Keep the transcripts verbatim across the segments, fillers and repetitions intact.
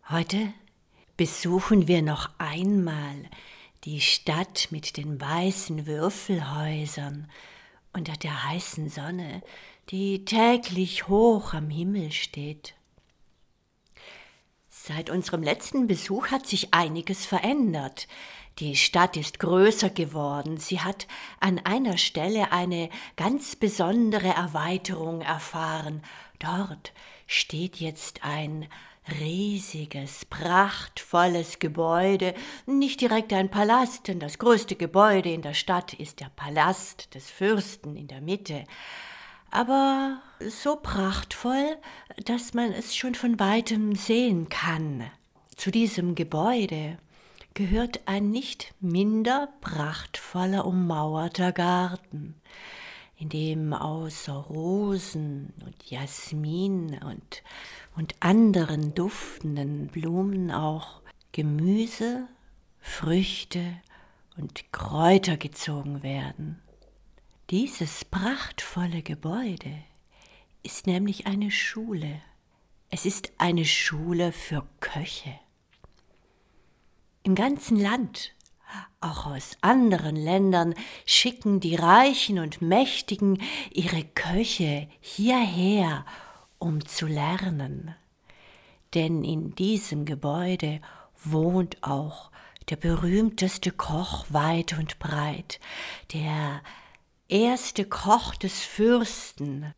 Heute besuchen wir noch einmal die Stadt mit den weißen Würfelhäusern unter der heißen Sonne, die täglich hoch am Himmel steht. Seit unserem letzten Besuch hat sich einiges verändert. Die Stadt ist größer geworden. Sie hat an einer Stelle eine ganz besondere Erweiterung erfahren. Dort steht jetzt ein riesiges, prachtvolles Gebäude, nicht direkt ein Palast, denn das größte Gebäude in der Stadt ist der Palast des Fürsten in der Mitte, aber so prachtvoll, dass man es schon von weitem sehen kann. Zu diesem Gebäude gehört ein nicht minder prachtvoller ummauerter Garten, in dem außer Rosen und Jasmin und, und anderen duftenden Blumen auch Gemüse, Früchte und Kräuter gezogen werden. Dieses prachtvolle Gebäude ist nämlich eine Schule. Es ist eine Schule für Köche. Im ganzen Land, auch aus anderen Ländern, schicken die Reichen und Mächtigen ihre Köche hierher, um zu lernen. Denn in diesem Gebäude wohnt auch der berühmteste Koch weit und breit, der erste Koch des Fürsten.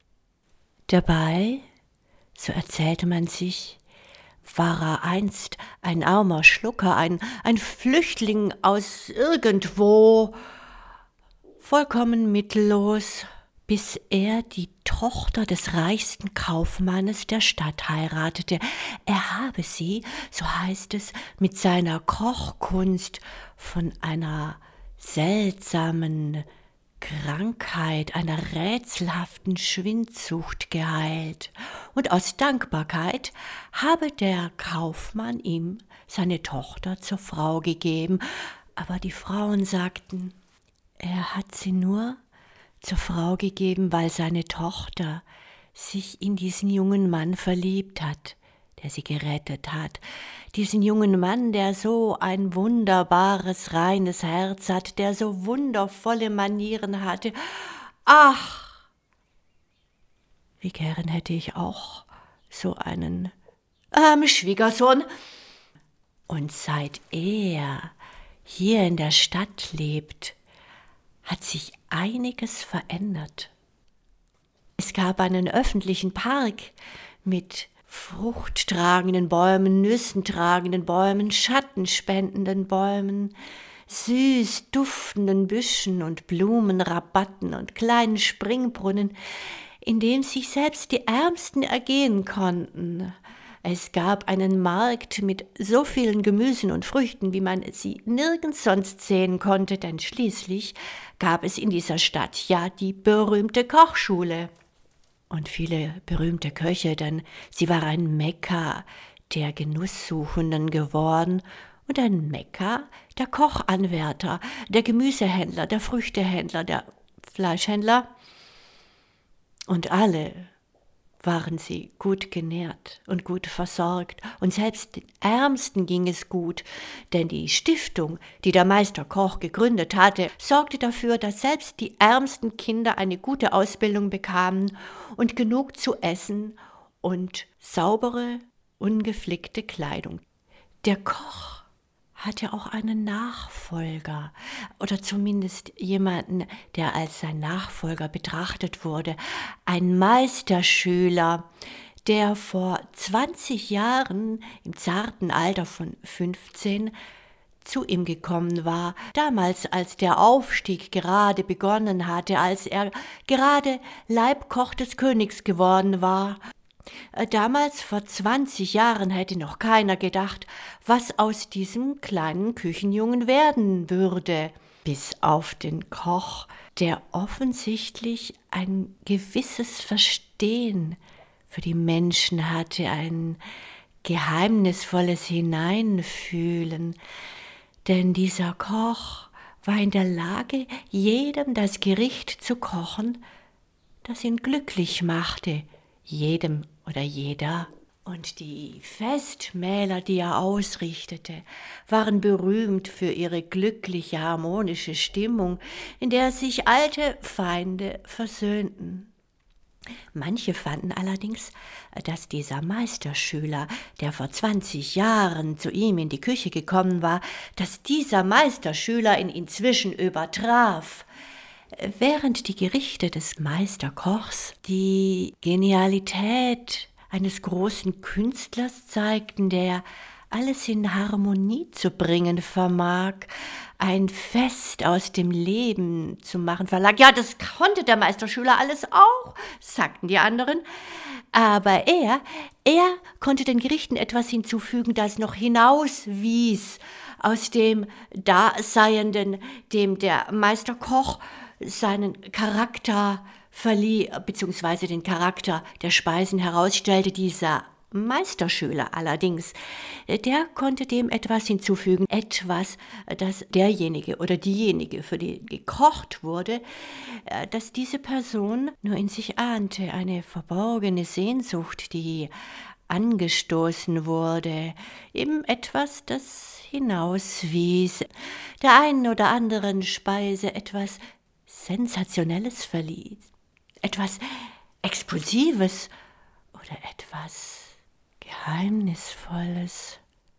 Dabei, so erzählte man sich, war er einst ein armer Schlucker, ein, ein Flüchtling aus irgendwo, vollkommen mittellos, bis er die Tochter des reichsten Kaufmannes der Stadt heiratete. Er habe sie, so heißt es, mit seiner Kochkunst von einer seltsamen Krankheit, einer rätselhaften Schwindsucht geheilt, und aus Dankbarkeit habe der Kaufmann ihm seine Tochter zur Frau gegeben, aber die Frauen sagten, er hat sie nur zur Frau gegeben, weil seine Tochter sich in diesen jungen Mann verliebt hat, der sie gerettet hat, diesen jungen Mann, der so ein wunderbares, reines Herz hat, der so wundervolle Manieren hatte. Ach, wie gern hätte ich auch so einen ähm, Schwiegersohn. Und seit er hier in der Stadt lebt, hat sich einiges verändert. Es gab einen öffentlichen Park mit fruchttragenden Bäumen, nüssentragenden Bäumen, schattenspendenden Bäumen, süß duftenden Büschen und Blumenrabatten und kleinen Springbrunnen, in dem sich selbst die Ärmsten ergehen konnten. Es gab einen Markt mit so vielen Gemüsen und Früchten, wie man sie nirgends sonst sehen konnte, denn schließlich gab es in dieser Stadt ja die berühmte Kochschule. Und viele berühmte Köche, denn sie war ein Mekka der Genusssuchenden geworden und ein Mekka der Kochanwärter, der Gemüsehändler, der Früchtehändler, der Fleischhändler. Und alle waren sie gut genährt und gut versorgt, und selbst den Ärmsten ging es gut, denn die Stiftung, die der Meister Koch gegründet hatte, sorgte dafür, dass selbst die ärmsten Kinder eine gute Ausbildung bekamen und genug zu essen und saubere, ungeflickte Kleidung. Der Koch hatte auch einen Nachfolger oder zumindest jemanden, der als sein Nachfolger betrachtet wurde, ein Meisterschüler, der vor zwanzig Jahren im zarten Alter von fünfzehn zu ihm gekommen war, damals als der Aufstieg gerade begonnen hatte, als er gerade Leibkoch des Königs geworden war. Damals, vor zwanzig Jahren, hätte noch keiner gedacht, was aus diesem kleinen Küchenjungen werden würde, bis auf den Koch, der offensichtlich ein gewisses Verstehen für die Menschen hatte, ein geheimnisvolles Hineinfühlen, denn dieser Koch war in der Lage, jedem das Gericht zu kochen, das ihn glücklich machte, jedem oder jeder Und die Festmähler, die er ausrichtete, waren berühmt für ihre glückliche, harmonische Stimmung, in der sich alte Feinde versöhnten. Manche fanden allerdings, dass dieser Meisterschüler, der vor zwanzig Jahren zu ihm in die Küche gekommen war, dass dieser Meisterschüler ihn inzwischen übertraf, während die Gerichte des Meisterkochs die Genialität eines großen Künstlers zeigten, der alles in Harmonie zu bringen vermag, ein Fest aus dem Leben zu machen verlag. Ja, das konnte der Meisterschüler alles auch, sagten die anderen. Aber er, er konnte den Gerichten etwas hinzufügen, das noch hinauswies aus dem Daseienden, dem der Meisterkoch seinen Charakter verlieh, beziehungsweise den Charakter der Speisen herausstellte. Dieser Meisterschüler allerdings, der konnte dem etwas hinzufügen, etwas, das derjenige oder diejenige, für die gekocht wurde, dass diese Person nur in sich ahnte, eine verborgene Sehnsucht, die angestoßen wurde, eben etwas, das hinauswies, der einen oder anderen Speise etwas Sensationelles verlieh, etwas Explosives oder etwas Geheimnisvolles.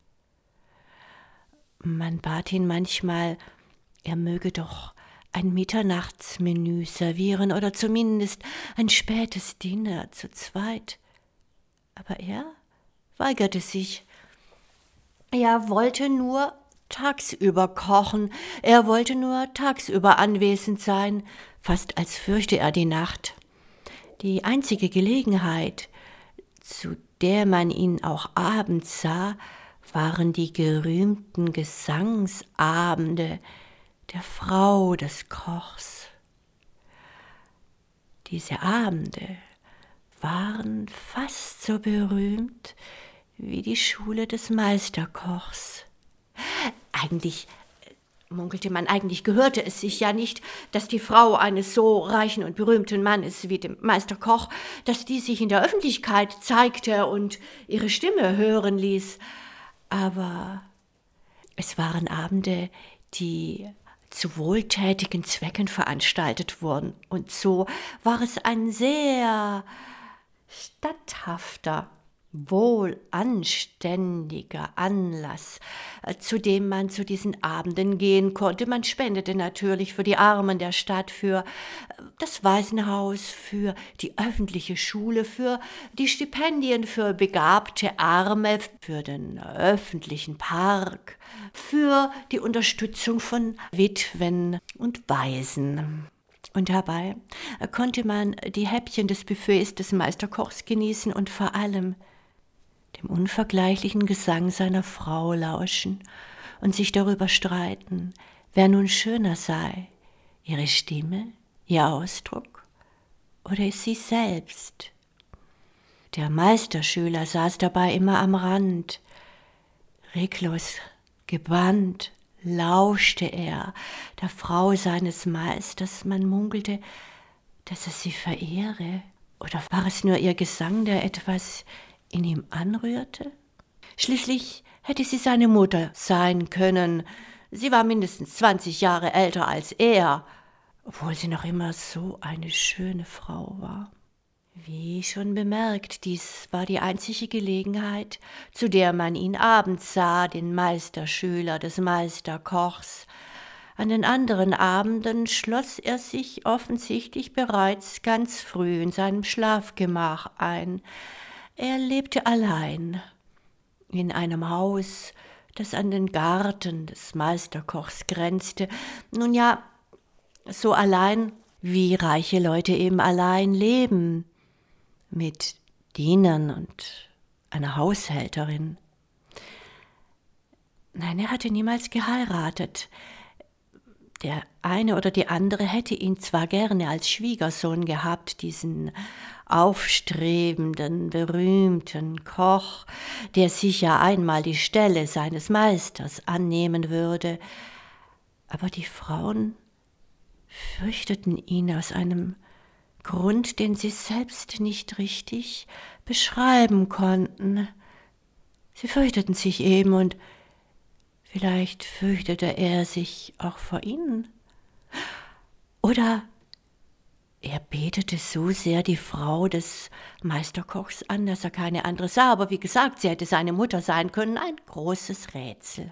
Man bat ihn manchmal, er möge doch ein Mitternachtsmenü servieren oder zumindest ein spätes Dinner zu zweit. Aber er weigerte sich. Er wollte nur tagsüber kochen, er wollte nur tagsüber anwesend sein, fast als fürchte er die Nacht. Die einzige Gelegenheit, zu der man ihn auch abends sah, waren die gerühmten Gesangsabende der Frau des Kochs. Diese Abende waren fast so berühmt wie die Schule des Meisterkochs. Eigentlich, munkelte man, eigentlich gehörte es sich ja nicht, dass die Frau eines so reichen und berühmten Mannes wie dem Meisterkoch, dass die sich in der Öffentlichkeit zeigte und ihre Stimme hören ließ. Aber es waren Abende, die zu wohltätigen Zwecken veranstaltet wurden. Und so war es ein sehr statthafter, wohlanständiger Anlass, zu dem man zu diesen Abenden gehen konnte. Man spendete natürlich für die Armen der Stadt, für das Waisenhaus, für die öffentliche Schule, für die Stipendien für begabte Arme, für den öffentlichen Park, für die Unterstützung von Witwen und Waisen. Und dabei konnte man die Häppchen des Buffets des Meisterkochs genießen und vor allem dem unvergleichlichen Gesang seiner Frau lauschen und sich darüber streiten, wer nun schöner sei, ihre Stimme, ihr Ausdruck oder sie selbst. Der Meisterschüler saß dabei immer am Rand. Reglos, gebannt, lauschte er der Frau seines Meisters. Man munkelte, dass er sie verehre. Oder war es nur ihr Gesang, der etwas in ihm anrührte? Schließlich hätte sie seine Mutter sein können. Sie war mindestens zwanzig Jahre älter als er, obwohl sie noch immer so eine schöne Frau war. Wie schon bemerkt, dies war die einzige Gelegenheit, zu der man ihn abends sah, den Meisterschüler des Meisterkochs. An den anderen Abenden schloss er sich offensichtlich bereits ganz früh in seinem Schlafgemach ein. Er lebte allein in einem Haus, das an den Garten des Meisterkochs grenzte. Nun ja, so allein, wie reiche Leute eben allein leben, mit Dienern und einer Haushälterin. Nein, er hatte niemals geheiratet. Der eine oder die andere hätte ihn zwar gerne als Schwiegersohn gehabt, diesen aufstrebenden, berühmten Koch, der sicher einmal die Stelle seines Meisters annehmen würde, aber die Frauen fürchteten ihn aus einem Grund, den sie selbst nicht richtig beschreiben konnten. Sie fürchteten sich eben und vielleicht fürchtete er sich auch vor ihnen. Oder er betete so sehr die Frau des Meisterkochs an, dass er keine andere sah. Aber wie gesagt, sie hätte seine Mutter sein können. Ein großes Rätsel.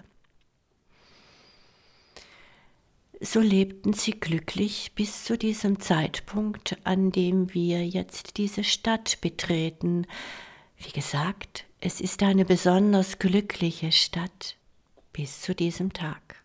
So lebten sie glücklich bis zu diesem Zeitpunkt, an dem wir jetzt diese Stadt betreten. Wie gesagt, es ist eine besonders glückliche Stadt bis zu diesem Tag.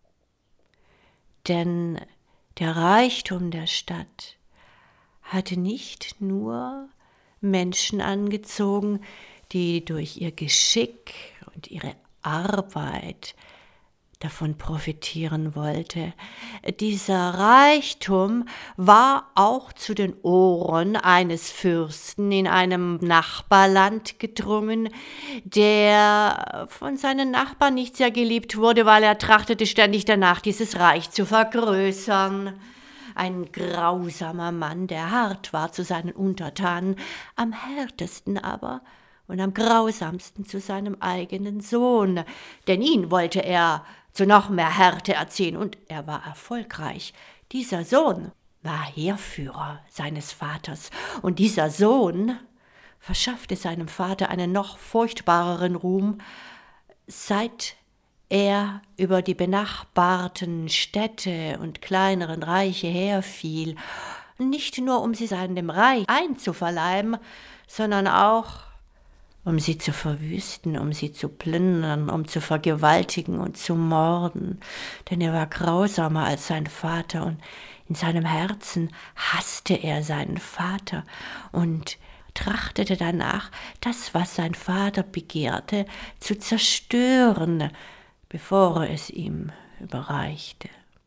Denn der Reichtum der Stadt hatte nicht nur Menschen angezogen, die durch ihr Geschick und ihre Arbeit davon profitieren wollte. Dieser Reichtum war auch zu den Ohren eines Fürsten in einem Nachbarland gedrungen, der von seinen Nachbarn nicht sehr geliebt wurde, weil er trachtete ständig danach, dieses Reich zu vergrößern. Ein grausamer Mann, der hart war zu seinen Untertanen, am härtesten aber und am grausamsten zu seinem eigenen Sohn, denn ihn wollte er zu noch mehr Härte erziehen, und er war erfolgreich. Dieser Sohn war Heerführer seines Vaters, und dieser Sohn verschaffte seinem Vater einen noch furchtbareren Ruhm, seit er über die benachbarten Städte und kleineren Reiche herfiel, nicht nur um sie seinem Reich einzuverleiben, sondern auch um sie zu verwüsten, um sie zu plündern, um zu vergewaltigen und zu morden. Denn er war grausamer als sein Vater, und in seinem Herzen hasste er seinen Vater und trachtete danach, das, was sein Vater begehrte, zu zerstören, bevor er es ihm überreichte.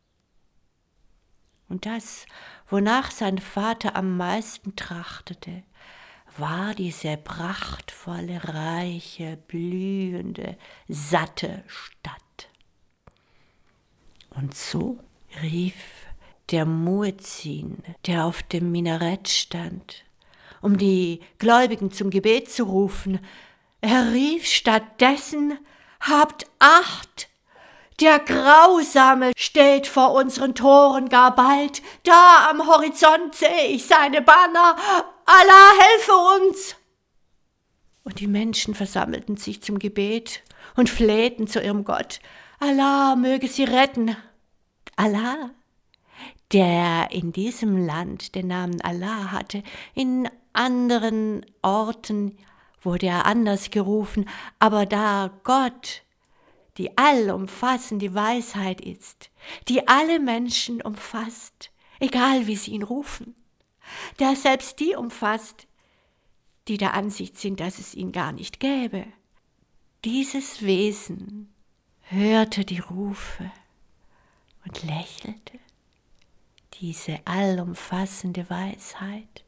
Und das, wonach sein Vater am meisten trachtete, war diese prachtvolle, reiche, blühende, satte Stadt. Und so rief der Muezzin, der auf dem Minarett stand, um die Gläubigen zum Gebet zu rufen, er rief stattdessen: Habt Acht! Der Grausame steht vor unseren Toren gar bald. Da am Horizont sehe ich seine Banner. Allah helfe uns! Und die Menschen versammelten sich zum Gebet und flehten zu ihrem Gott. Allah möge sie retten. Allah, der in diesem Land den Namen Allah hatte, in anderen Orten wurde er anders gerufen, aber da Gott die allumfassende Weisheit ist, die alle Menschen umfasst, egal wie sie ihn rufen, der selbst die umfasst, die der Ansicht sind, dass es ihn gar nicht gäbe. Dieses Wesen hörte die Rufe und lächelte, diese allumfassende Weisheit,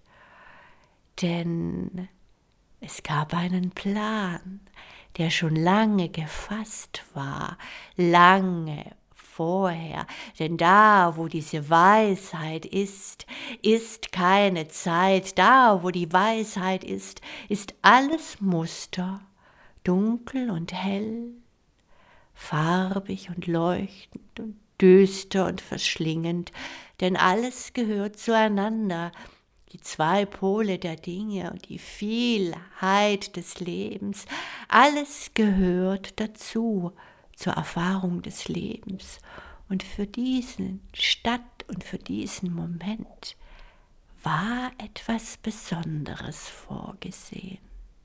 denn es gab einen Plan, der schon lange gefasst war, lange vorher, denn da, wo diese Weisheit ist, ist keine Zeit, da, wo die Weisheit ist, ist alles Muster, dunkel und hell, farbig und leuchtend und düster und verschlingend, denn alles gehört zueinander, die zwei Pole der Dinge und die Vielheit des Lebens, alles gehört dazu, zur Erfahrung des Lebens. Und für diesen Stadt und für diesen Moment war etwas Besonderes vorgesehen.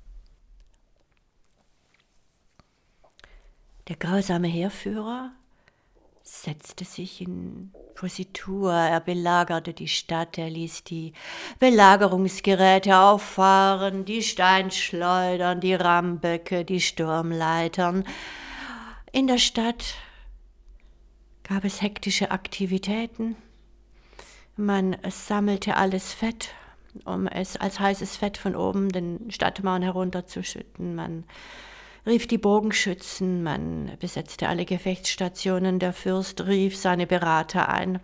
Der grausame Heerführer setzte sich in Positur, er belagerte die Stadt, er ließ die Belagerungsgeräte auffahren, die Steinschleudern, die Rammböcke, die Sturmleitern. In der Stadt gab es hektische Aktivitäten. Man sammelte alles Fett, um es als heißes Fett von oben den Stadtmauern herunterzuschütten. Man rief die Bogenschützen, man besetzte alle Gefechtsstationen, der Fürst rief seine Berater ein.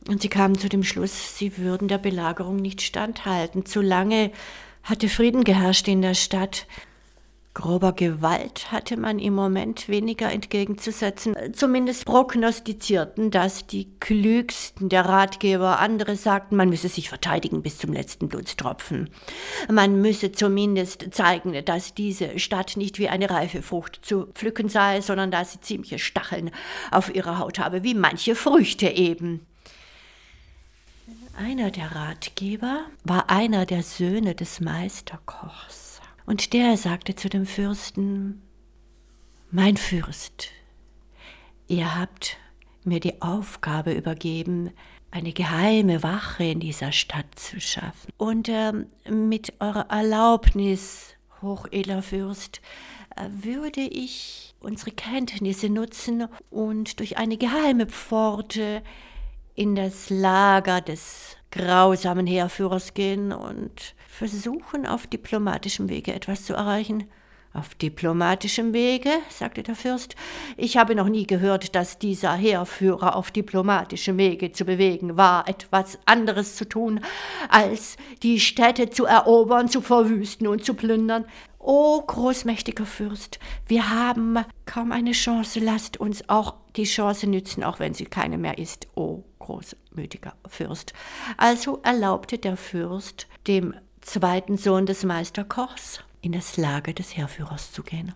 Und sie kamen zu dem Schluss, sie würden der Belagerung nicht standhalten. Zu lange hatte Frieden geherrscht in der Stadt. Grober Gewalt hatte man im Moment weniger entgegenzusetzen. Zumindest prognostizierten das die Klügsten der Ratgeber. Andere sagten, man müsse sich verteidigen bis zum letzten Blutstropfen. Man müsse zumindest zeigen, dass diese Stadt nicht wie eine reife Frucht zu pflücken sei, sondern dass sie ziemliche Stacheln auf ihrer Haut habe, wie manche Früchte eben. Einer der Ratgeber war einer der Söhne des Meisterkochs. Und der sagte zu dem Fürsten: Mein Fürst, ihr habt mir die Aufgabe übergeben, eine geheime Wache in dieser Stadt zu schaffen. Und äh, mit eurer Erlaubnis, hochedler Fürst, äh, würde ich unsere Kenntnisse nutzen und durch eine geheime Pforte in das Lager des grausamen Heerführers gehen und versuchen, auf diplomatischem Wege etwas zu erreichen. Auf diplomatischem Wege, sagte der Fürst. Ich habe noch nie gehört, dass dieser Heerführer auf diplomatischem Wege zu bewegen war, etwas anderes zu tun, als die Städte zu erobern, zu verwüsten und zu plündern. O großmächtiger Fürst, wir haben kaum eine Chance, lasst uns auch die Chance nützen, auch wenn sie keine mehr ist, o großmütiger Fürst. Also erlaubte der Fürst dem zweiten Sohn des Meisterkochs, in das Lager des Heerführers zu gehen.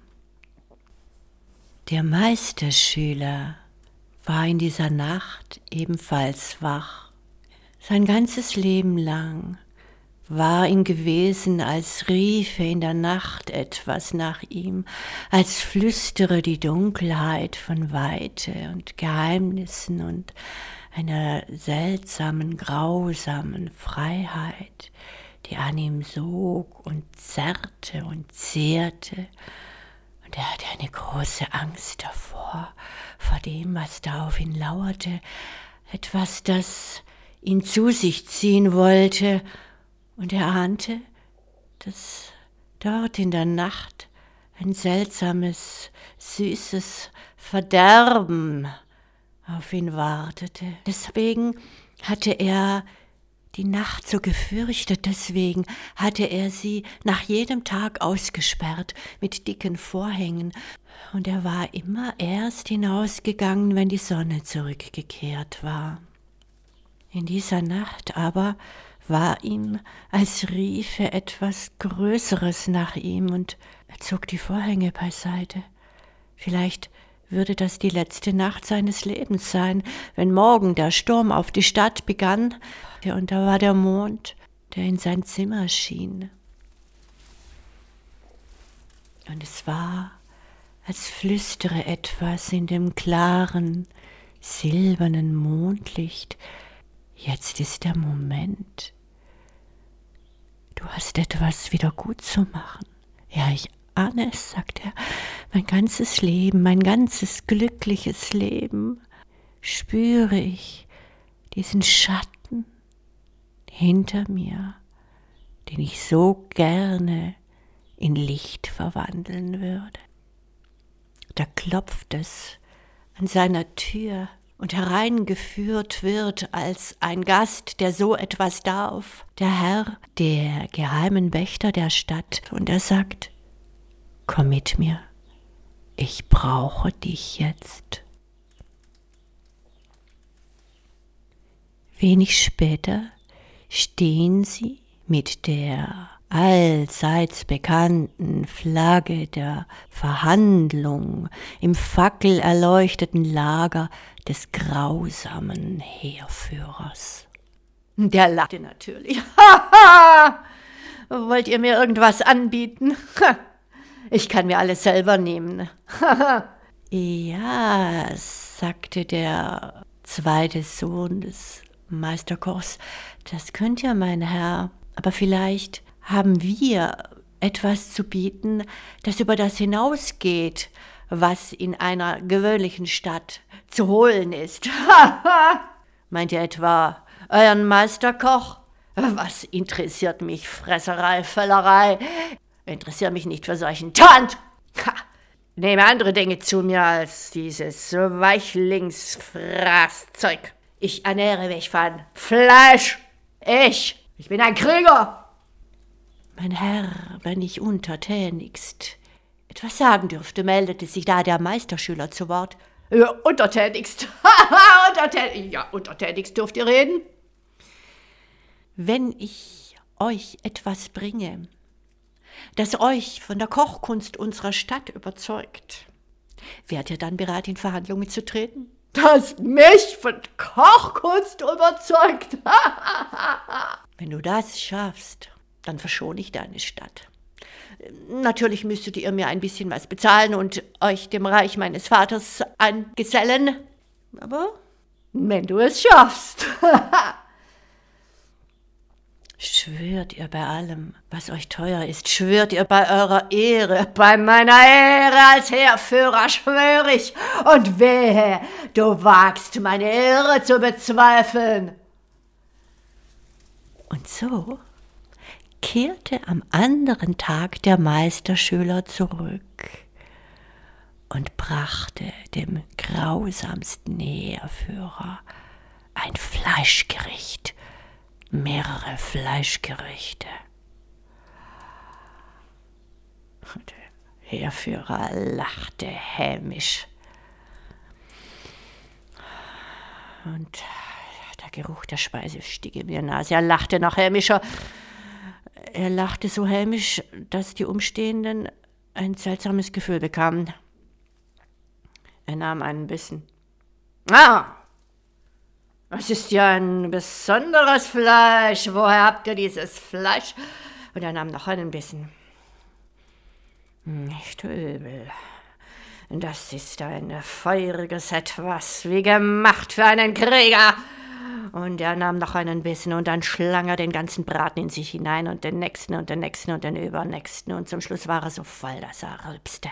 Der Meisterschüler war in dieser Nacht ebenfalls wach. Sein ganzes Leben lang war ihm gewesen, als riefe in der Nacht etwas nach ihm, als flüstere die Dunkelheit von Weite und Geheimnissen und einer seltsamen, grausamen Freiheit, die an ihm sog und zerrte und zehrte. Und er hatte eine große Angst davor, vor dem, was da auf ihn lauerte, etwas, das ihn zu sich ziehen wollte. Und er ahnte, dass dort in der Nacht ein seltsames, süßes Verderben auf ihn wartete. Deswegen hatte er die Nacht so gefürchtet, deswegen hatte er sie nach jedem Tag ausgesperrt mit dicken Vorhängen, und er war immer erst hinausgegangen, wenn die Sonne zurückgekehrt war. In dieser Nacht aber war ihm, als riefe etwas Größeres nach ihm, und er zog die Vorhänge beiseite. Vielleicht würde das die letzte Nacht seines Lebens sein, wenn morgen der Sturm auf die Stadt begann, und da war der Mond, der in sein Zimmer schien. Und es war, als flüstere etwas in dem klaren, silbernen Mondlicht: Jetzt ist der Moment. Du hast etwas wieder gut zu machen. Ja, ich ahne es, sagt er. Mein ganzes Leben, mein ganzes glückliches Leben spüre ich diesen Schatten hinter mir, den ich so gerne in Licht verwandeln würde. Da klopft es an seiner Tür und hereingeführt wird als ein Gast, der so etwas darf, der Herr der geheimen Wächter der Stadt, und er sagt: Komm mit mir, ich brauche dich jetzt. Wenig später stehen sie mit der allseits bekannten Flagge der Verhandlung im fackelerleuchteten Lager des grausamen Heerführers. Der lachte natürlich. Haha! Wollt ihr mir irgendwas anbieten? Ich kann mir alles selber nehmen. Ja, sagte der zweite Sohn des Meisterkochs, das könnt ihr, mein Herr, aber vielleicht haben wir etwas zu bieten, das über das hinausgeht, was in einer gewöhnlichen Stadt zu holen ist. Meint ihr etwa euren Meisterkoch? Was interessiert mich Fresserei, Völlerei? Interessiert mich nicht für solchen Tand. Ha! Nehme andere Dinge zu mir als dieses Weichlingsfraßzeug. Ich ernähre mich von Fleisch. Ich, ich bin ein Krieger. Mein Herr, wenn ich untertänigst etwas sagen dürfte, meldete sich da der Meisterschüler zu Wort. Ja, untertänigst. untertänigst. Ja, untertänigst dürft ihr reden. Wenn ich euch etwas bringe, das euch von der Kochkunst unserer Stadt überzeugt, wärt ihr dann bereit, in Verhandlungen zu treten? Das mich von Kochkunst überzeugt. Wenn du das schaffst, dann verschone ich deine Stadt. Natürlich müsstet ihr mir ein bisschen was bezahlen und euch dem Reich meines Vaters angesellen. Aber wenn du es schaffst. Schwört ihr bei allem, was euch teuer ist, schwört ihr bei eurer Ehre, bei meiner Ehre als Heerführer schwöre ich, und wehe, du wagst meine Ehre zu bezweifeln. Und so kehrte am anderen Tag der Meisterschüler zurück und brachte dem grausamsten Heerführer ein Fleischgericht, mehrere Fleischgerichte. Der Heerführer lachte hämisch. Und der Geruch der Speise stieg ihm in die Nase. Er lachte noch hämischer. Er lachte so hämisch, dass die Umstehenden ein seltsames Gefühl bekamen. Er nahm einen Bissen. Ah! Es ist ja ein besonderes Fleisch. Woher habt ihr dieses Fleisch? Und er nahm noch einen Bissen. Nicht übel. Das ist ein feuriges Etwas, wie gemacht für einen Krieger. Und er nahm noch einen Bissen und dann schlang er den ganzen Braten in sich hinein und den nächsten und den nächsten und den übernächsten. Und zum Schluss war er so voll, dass er rülpste.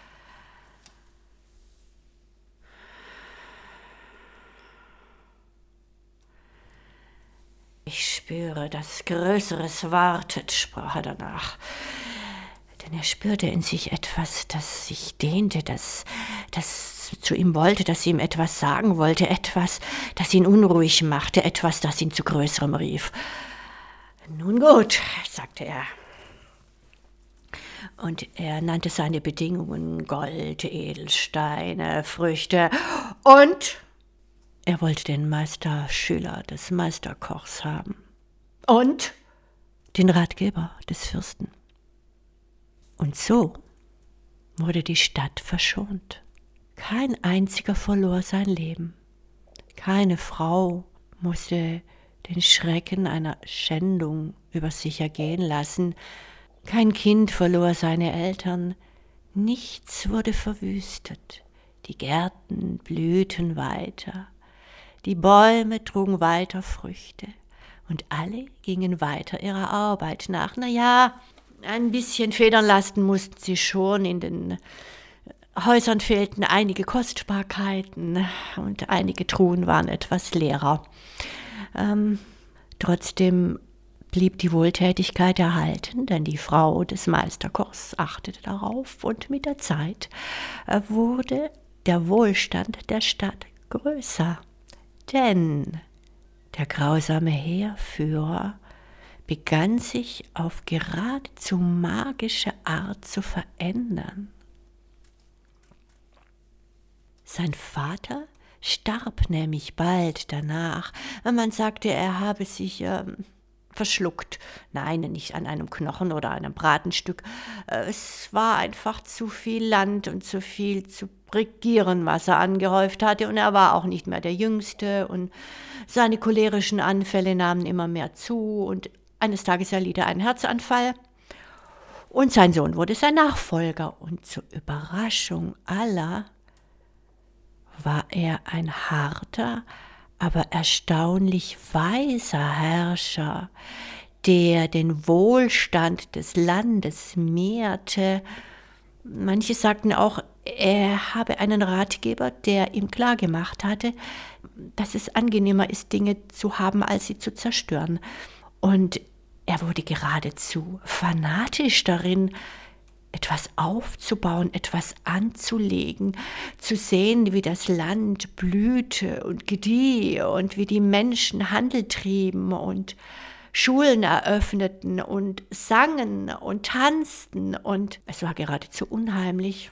Ich spüre, dass Größeres wartet, sprach er danach. Denn er spürte in sich etwas, das sich dehnte, das, das zu ihm wollte, das ihm etwas sagen wollte, etwas, das ihn unruhig machte, etwas, das ihn zu Größerem rief. Nun gut, sagte er. Und er nannte seine Bedingungen Gold, Edelsteine, Früchte und er wollte den Meisterschüler des Meisterkochs haben und den Ratgeber des Fürsten. Und so wurde die Stadt verschont. Kein einziger verlor sein Leben. Keine Frau musste den Schrecken einer Schändung über sich ergehen lassen. Kein Kind verlor seine Eltern. Nichts wurde verwüstet. Die Gärten blühten weiter. Die Bäume trugen weiter Früchte. Und alle gingen weiter ihrer Arbeit nach. Na ja, ein bisschen federn lassen mussten sie schon. In den Häusern fehlten einige Kostbarkeiten und einige Truhen waren etwas leerer. Ähm, trotzdem blieb die Wohltätigkeit erhalten, denn die Frau des Meisterkochs achtete darauf und mit der Zeit wurde der Wohlstand der Stadt größer. Denn der grausame Heerführer begann sich auf geradezu magische Art zu verändern. Sein Vater starb nämlich bald danach. Man sagte, er habe sich ähm, verschluckt. Nein, nicht an einem Knochen oder einem Bratenstück. Es war einfach zu viel Land und zu viel zu regieren, was er angehäuft hatte. Und er war auch nicht mehr der Jüngste. Und seine cholerischen Anfälle nahmen immer mehr zu. Und eines Tages erlitt er einen Herzanfall. Und sein Sohn wurde sein Nachfolger. Und zur Überraschung aller war er ein harter, aber erstaunlich weiser Herrscher, der den Wohlstand des Landes mehrte. Manche sagten auch, er habe einen Ratgeber, der ihm klargemacht hatte, dass es angenehmer ist, Dinge zu haben, als sie zu zerstören. Und er wurde geradezu fanatisch darin, etwas aufzubauen, etwas anzulegen, zu sehen, wie das Land blühte und gedieh und wie die Menschen Handel trieben und Schulen eröffneten und sangen und tanzten, und es war geradezu unheimlich.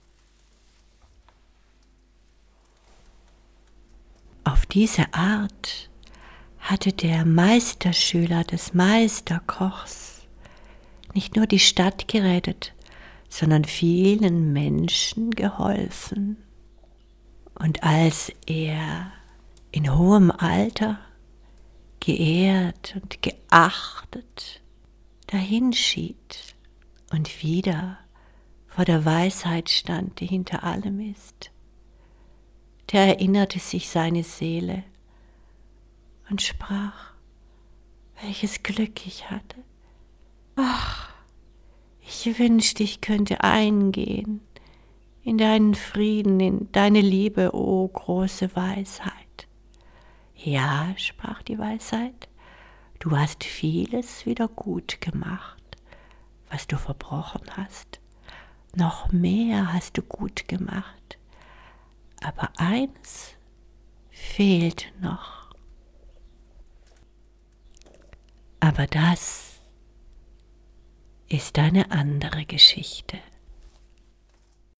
Auf diese Art hatte der Meisterschüler des Meisterkochs nicht nur die Stadt gerettet, sondern vielen Menschen geholfen. Und als er in hohem Alter, geehrt und geachtet, dahinschied und wieder vor der Weisheit stand, die hinter allem ist, da erinnerte sich seine Seele und sprach: Welches Glück ich hatte! Ach, ich wünschte, ich könnte eingehen in deinen Frieden, in deine Liebe, o große Weisheit. Ja, sprach die Weisheit, du hast vieles wieder gut gemacht, was du verbrochen hast. Noch mehr hast du gut gemacht, aber eines fehlt noch. Aber das ist eine andere Geschichte.